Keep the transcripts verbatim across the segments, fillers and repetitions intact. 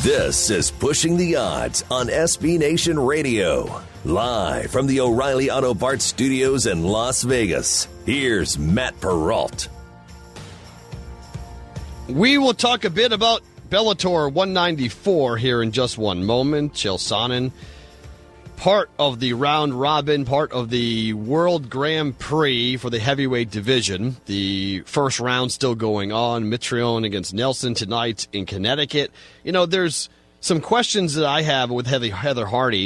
This is Pushing the Odds on S B Nation Radio. Live from the O'Reilly Auto Parts Studios in Las Vegas, here's Matt Perrault. We will talk a bit about Bellator one ninety-four here in just one moment. Chael Sonnen, part of the round robin, part of the World Grand Prix for the heavyweight division. The first round still going on. Mitrione against Nelson tonight in Connecticut. You know, there's some questions that I have with Heather Hardy,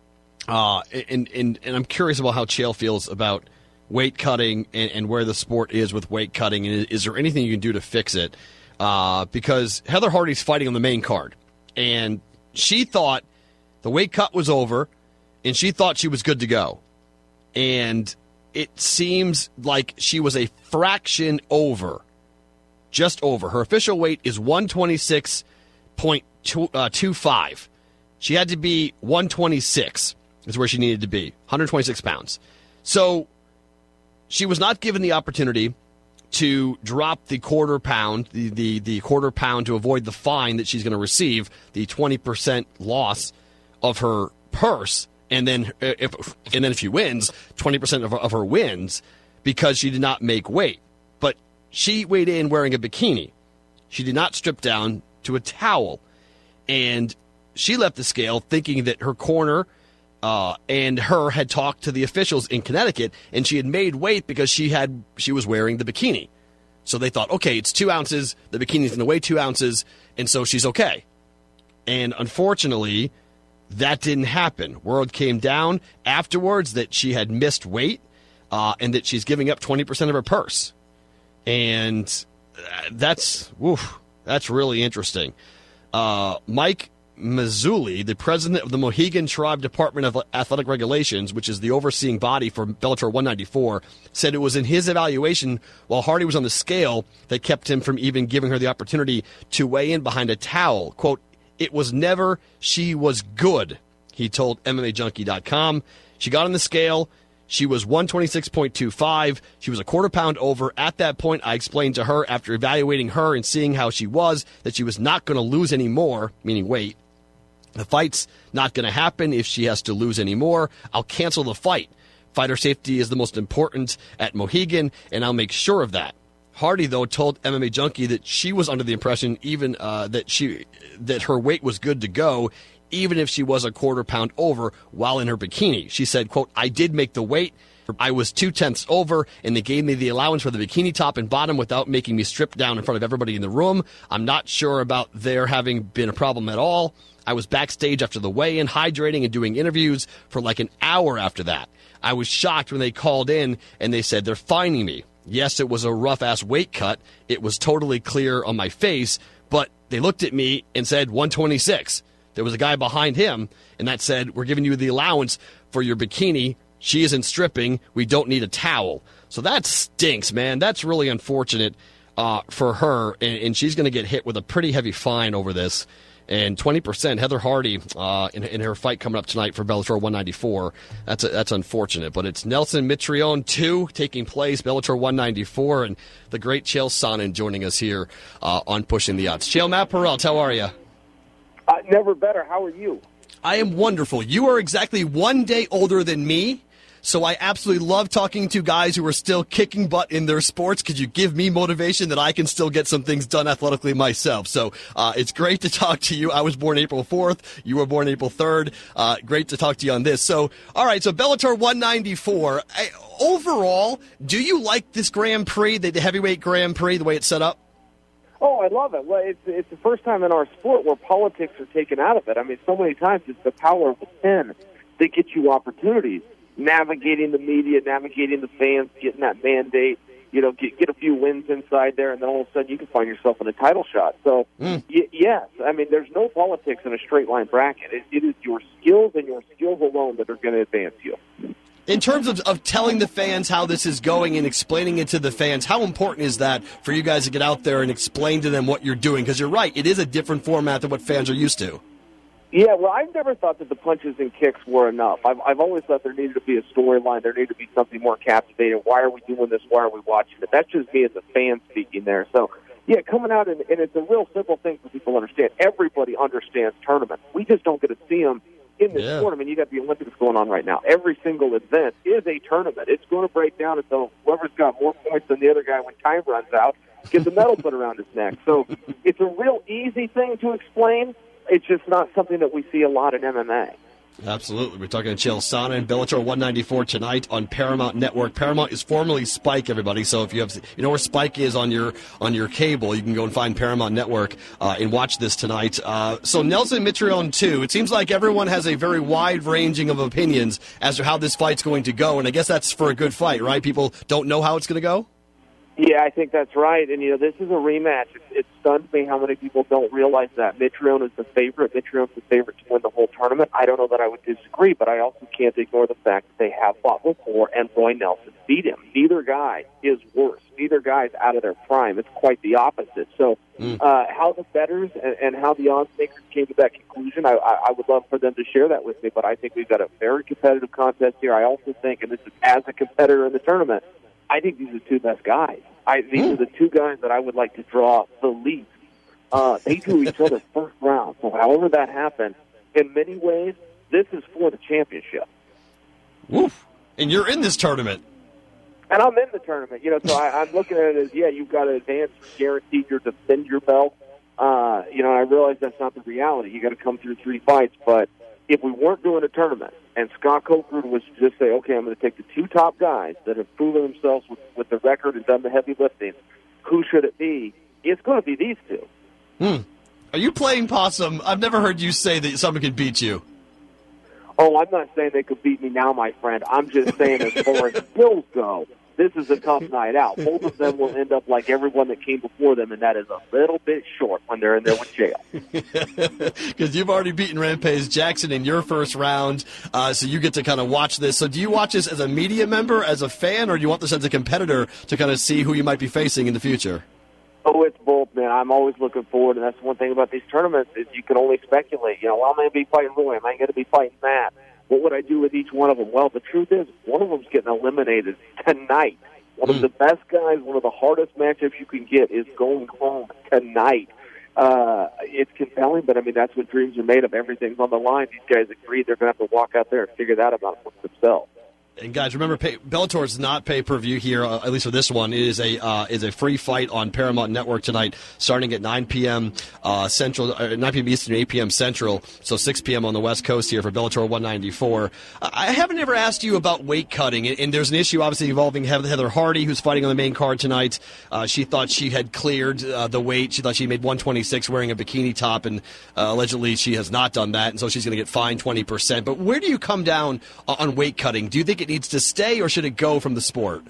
uh, and, and, and I'm curious about how Chael feels about weight cutting and, and where the sport is with weight cutting, and is there anything you can do to fix it? Uh, because Heather Hardy's fighting on the main card, and she thought the weight cut was over, and she thought she was good to go. And it seems like she was a fraction over, just over. Her official weight is one twenty-six point two five. She had to be one twenty-six is where she needed to be, one twenty-six pounds. So she was not given the opportunity to drop the quarter pound, the, the, the quarter pound to avoid the fine that she's going to receive, the twenty percent loss of her purse, and then if and then if she wins, twenty percent of her, of her wins, because she did not make weight. But she weighed in wearing a bikini. She did not strip down to a towel. And she left the scale thinking that her corner Uh, and her had talked to the officials in Connecticut, and she had made weight because she had she was wearing the bikini. So they thought, okay, it's two ounces, the bikini's going to weigh two ounces, and so she's okay. And unfortunately, that didn't happen. Word came down afterwards that she had missed weight, uh, and that she's giving up twenty percent of her purse. And that's, woof, that's really interesting. Uh, Mike Mazzulli, the president of the Mohegan Tribe Department of Athletic Regulations, which is the overseeing body for Bellator one ninety-four, said it was in his evaluation while Hardy was on the scale that kept him from even giving her the opportunity to weigh in behind a towel. Quote, it was never she was good, he told M M A Junkie dot com. She got on the scale. She was one twenty-six point two five. She was a quarter pound over. At that point, I explained to her, after evaluating her and seeing how she was, that she was not going to lose any more, meaning weight. The fight's not going to happen if she has to lose any more. I'll cancel the fight. Fighter safety is the most important at Mohegan, and I'll make sure of that. Hardy, though, told M M A Junkie that she was under the impression even uh, that she that her weight was good to go, even if she was a quarter pound over while in her bikini. She said, quote, I did make the weight. I was two-tenths over, and they gave me the allowance for the bikini top and bottom without making me strip down in front of everybody in the room. I'm not sure about there having been a problem at all. I was backstage after the weigh-in, hydrating and doing interviews for like an hour after that. I was shocked when they called in and they said they're fining me. Yes, it was a rough-ass weight cut. It was totally clear on my face, but they looked at me and said one twenty-six. There was a guy behind him, and that said, we're giving you the allowance for your bikini. She isn't stripping. We don't need a towel. So that stinks, man. That's really unfortunate uh, for her, and, and she's going to get hit with a pretty heavy fine over this. And twenty percent, Heather Hardy, uh, in, in her fight coming up tonight for Bellator one ninety-four, that's a, that's unfortunate. But it's Nelson Mitrione two taking place, Bellator one ninety-four, and the great Chael Sonnen joining us here uh, on Pushing the Odds. Chael, Matt Perrault, how are you? Uh, never better. How are you? I am wonderful. You are exactly one day older than me, so I absolutely love talking to guys who are still kicking butt in their sports because you give me motivation that I can still get some things done athletically myself. So uh, it's great to talk to you. I was born April fourth. You were born April third. Uh, great to talk to you on this. So, all right, so Bellator one ninety-four. I, overall, do you like this Grand Prix, the, the heavyweight Grand Prix, the way it's set up? Oh, I love it. Well, it's it's the first time in our sport where politics are taken out of it. I mean, so many times it's the power of the pen that gets you opportunities. Navigating the media, navigating the fans, getting that mandate, you know, get, get a few wins inside there, and then all of a sudden you can find yourself in a title shot. So, mm. y- yes, I mean, there's no politics in a straight-line bracket. It, it is your skills and your skills alone that are going to advance you. In terms of, of telling the fans how this is going and explaining it to the fans, how important is that for you guys to get out there and explain to them what you're doing? Because you're right, it is a different format than what fans are used to. Yeah, well, I've never thought that the punches and kicks were enough. I've, I've always thought there needed to be a storyline. There needed to be something more captivating. Why are we doing this? Why are we watching it? That's just me as a fan speaking there. So, yeah, coming out, and, and it's a real simple thing for people to understand. Everybody everybody understands tournaments. We just don't get to see them in this Yeah. tournament. You got the Olympics going on right now. Every single event is a tournament. It's going to break down until whoever's got more points than the other guy when time runs out gets a medal put around his neck. So it's a real easy thing to explain. It's just not something that we see a lot in M M A. Absolutely. We're talking to Chael Sonnen, Bellator one ninety-four tonight on Paramount Network. Paramount is formerly Spike, everybody. So if you have, you know where Spike is on your on your cable, you can go and find Paramount Network uh, and watch this tonight. Uh, so Nelson Mitrione two. It seems like everyone has a very wide ranging of opinions as to how this fight's going to go, and I guess that's for a good fight, right? People don't know how it's going to go. Yeah, I think that's right. And, you know, this is a rematch. It, it stuns me how many people don't realize that. Mitrione is the favorite. Mitrione's the favorite to win the whole tournament. I don't know that I would disagree, but I also can't ignore the fact that they have fought before, and Roy Nelson beat him. Neither guy is worse. Neither guy is out of their prime. It's quite the opposite. So Mm. uh, how the bettors and, and how the odds makers came to that conclusion, I, I, I would love for them to share that with me, but I think we've got a very competitive contest here. I also think, and this is as a competitor in the tournament, I think these are the two best guys. I, these Mm. are the two guys that I would like to draw the least. Uh, they drew each other first round. So however that happened, in many ways, this is for the championship. Woof. And you're in this tournament. And I'm in the tournament, you know, so I, I'm looking at it as, yeah, you've got to advance, guaranteed you're to defend your belt. Uh, you know, I realize that's not the reality. You got to come through three fights, but if we weren't doing a tournament and Scott Coker was to just say, okay, I'm going to take the two top guys that have proven themselves with, with the record and done the heavy lifting, who should it be? It's going to be these two. Hmm. Are you playing possum? I've never heard you say that someone could beat you. Oh, I'm not saying they could beat me now, my friend. I'm just saying as far as skills go, this is a tough night out. Both of them will end up like everyone that came before them, and that is a little bit short when they're in there with Chael. Because you've already beaten Rampage Jackson in your first round, uh, so you get to kind of watch this. So do you watch this as a media member, as a fan, or do you want this as a competitor to kind of see who you might be facing in the future? Oh, it's both, man. I'm always looking forward, and that's one thing about these tournaments is you can only speculate. You know, well, am I going to be fighting Roy? Am I going to be fighting Matt? What would I do with each one of them? Well, the truth is, one of them's getting eliminated tonight. One Mm. of the best guys, one of the hardest matchups you can get is going home tonight. Uh, it's compelling, but, I mean, that's what dreams are made of. Everything's on the line. These guys agree they're going to have to walk out there and figure that out for themselves. And guys, remember, pay, Bellator is not pay-per-view here, uh, at least for this one. It is a uh, is a free fight on Paramount Network tonight, starting at nine p.m. Uh, Central, uh, nine p.m. Eastern, eight p.m. Central, so six p.m. on the West Coast here for Bellator one ninety-four. I haven't ever asked you about weight cutting, and, and there's an issue obviously involving Heather Hardy, who's fighting on the main card tonight. Uh, she thought she had cleared uh, the weight. She thought she made one twenty-six wearing a bikini top, and uh, allegedly she has not done that, and so she's going to get fined twenty percent. But where do you come down on weight cutting? Do you think it needs to stay, or should it go from the sport?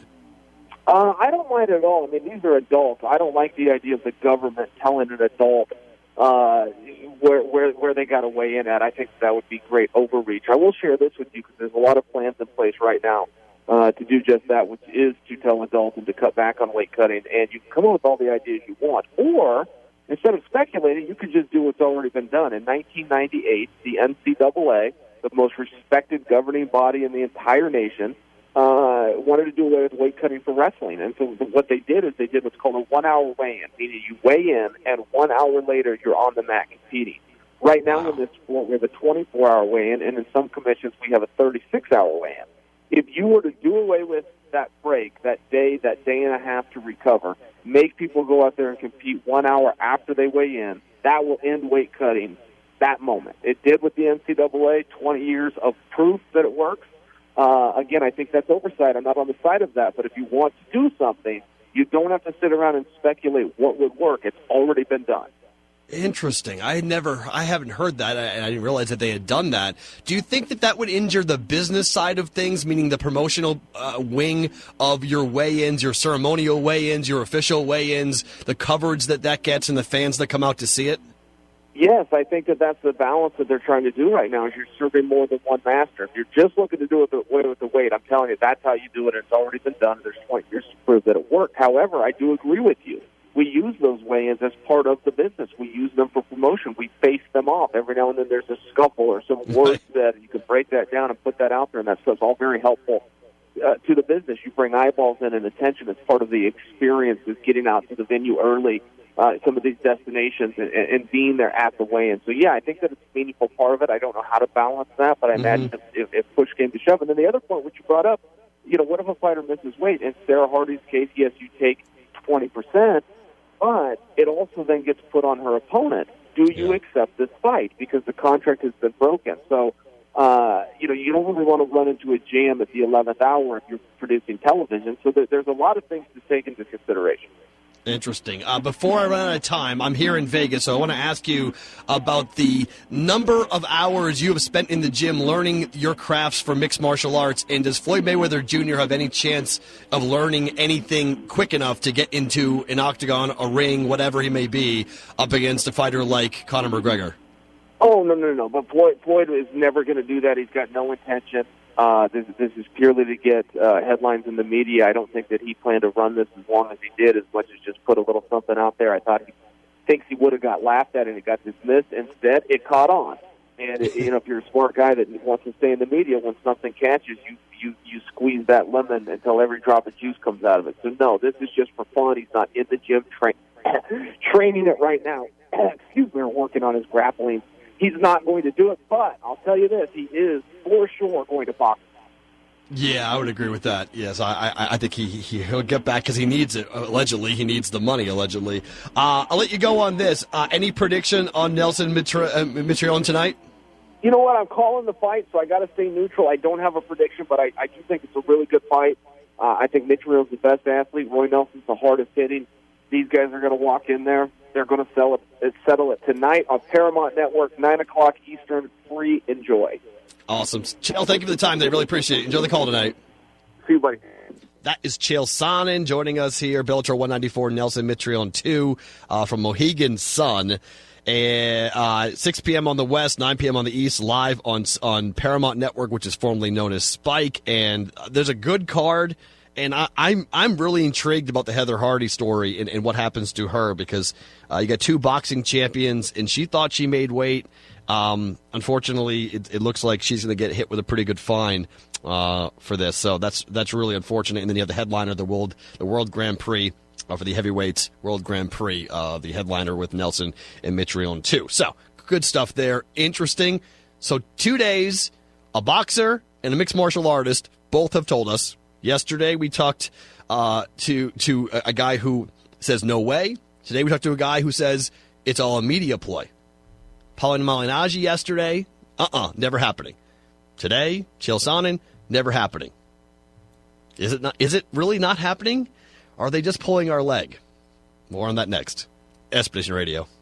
Uh, I don't mind it at all. I mean, these are adults. I don't like the idea of the government telling an adult uh, where where where they got to weigh in at. I think that would be great overreach. I will share this with you because there's a lot of plans in place right now uh, to do just that, which is to tell adults and to cut back on weight cutting. And you can come up with all the ideas you want, or instead of speculating, you could just do what's already been done. In nineteen ninety-eight, the N C double A, the most respected governing body in the entire nation, uh, wanted to do away with weight cutting for wrestling. And so what they did is they did what's called a one-hour weigh-in, meaning you weigh in, and one hour later you're on the mat competing. Right now in this sport, we have a twenty-four hour weigh-in, and in some commissions we have a thirty-six hour weigh-in. If you were to do away with that break, that day, that day and a half to recover, make people go out there and compete one hour after they weigh in, that will end weight cutting that moment. It did with the N C double A, twenty years of proof that it works. Uh, again, I think that's oversight. I'm not on the side of that, but if you want to do something, you don't have to sit around and speculate what would work. It's already been done. Interesting. I had never, I haven't heard that, and I didn't realize that they had done that. Do you think that that would injure the business side of things, meaning the promotional uh, wing of your weigh-ins, your ceremonial weigh-ins, your official weigh-ins, the coverage that that gets, and the fans that come out to see it? Yes, I think that that's the balance that they're trying to do right now is you're serving more than one master. If you're just looking to do it away with the weight, I'm telling you, that's how you do it. It's already been done. There's twenty years to prove that it worked. However, I do agree with you. We use those weigh-ins as part of the business. We use them for promotion. We face them off. Every now and then there's a scuffle or some words that you can break that down and put that out there, and that stuff's all very helpful uh, to the business. You bring eyeballs in and attention. It's part of the experience is getting out to the venue early uh, some of these destinations and, and being there at the weigh-in. So, yeah, I think that it's a meaningful part of it. I don't know how to balance that, but I mm-hmm. imagine if, if push came to shove. And then the other point which you brought up, you know, what if a fighter misses weight? In Sarah Hardy's case, yes, you take twenty percent, but it also then gets put on her opponent. Do you yeah. accept this fight? Because the contract has been broken. So, uh, you know, you don't really want to run into a jam at the eleventh hour if you're producing television. So there, there's a lot of things to take into consideration. Interesting. Uh, before I run out of time, I'm here in Vegas, so I want to ask you about the number of hours you have spent in the gym learning your crafts for mixed martial arts, and does Floyd Mayweather Junior have any chance of learning anything quick enough to get into an octagon, a ring, whatever he may be, up against a fighter like Conor McGregor? Oh, no, no, no. But Floyd, Floyd is never going to do that. He's got no intention. Uh, this, this is purely to get uh, headlines in the media. I don't think that he planned to run this as long as he did, as much as just put a little something out there. I thought he thinks he would have got laughed at and it got dismissed. Instead, it caught on. And, it, you know, if you're a smart guy that wants to stay in the media, when something catches, you, you, you squeeze that lemon until every drop of juice comes out of it. So, no, this is just for fun. He's not in the gym tra- training it right now. Excuse me, working on his grappling. He's not going to do it, but I'll tell you this, he is for sure going to box. Yeah, I would agree with that. Yes, I I, I think he, he, he'll get back because he needs it. Allegedly, he needs the money, allegedly. Uh, I'll let you go on this. Uh, any prediction on Nelson Mitrione tonight? You know what? I'm calling the fight, so I got to stay neutral. I don't have a prediction, but I, I do think it's a really good fight. Uh, I think Mitrione's the best athlete. Roy Nelson's the hardest hitting. These guys are going to walk in there. They're going to sell it, settle it tonight on Paramount Network, nine o'clock Eastern. Free enjoy. Awesome. Chael, thank you for the time. They really appreciate it. Enjoy the call tonight. See you, buddy. That is Chael Sonnen joining us here. Bellator one ninety-four, Nelson Mitrione two uh, from Mohegan Sun. And, uh, six p.m. on the West, nine p.m. on the East, live on on Paramount Network, which is formerly known as Spike. And uh, there's a good card. And I, I'm I'm really intrigued about the Heather Hardy story and, and what happens to her because uh, you got two boxing champions, and she thought she made weight. Um, unfortunately, it, it looks like she's going to get hit with a pretty good fine uh, for this. So that's that's really unfortunate. And then you have the headliner, the World the World Grand Prix uh, for the heavyweights World Grand Prix, uh, the headliner with Nelson and Mitrione too. So good stuff there. Interesting. So two days, a boxer and a mixed martial artist both have told us. Yesterday, we talked uh, to to a guy who says no way. Today, we talked to a guy who says it's all a media ploy. Pauline Malignaggi yesterday, uh-uh, never happening. Today, Chael Sonnen, never happening. Is it not? Is it really not happening? Or are they just pulling our leg? More on that next. S B Nation Radio.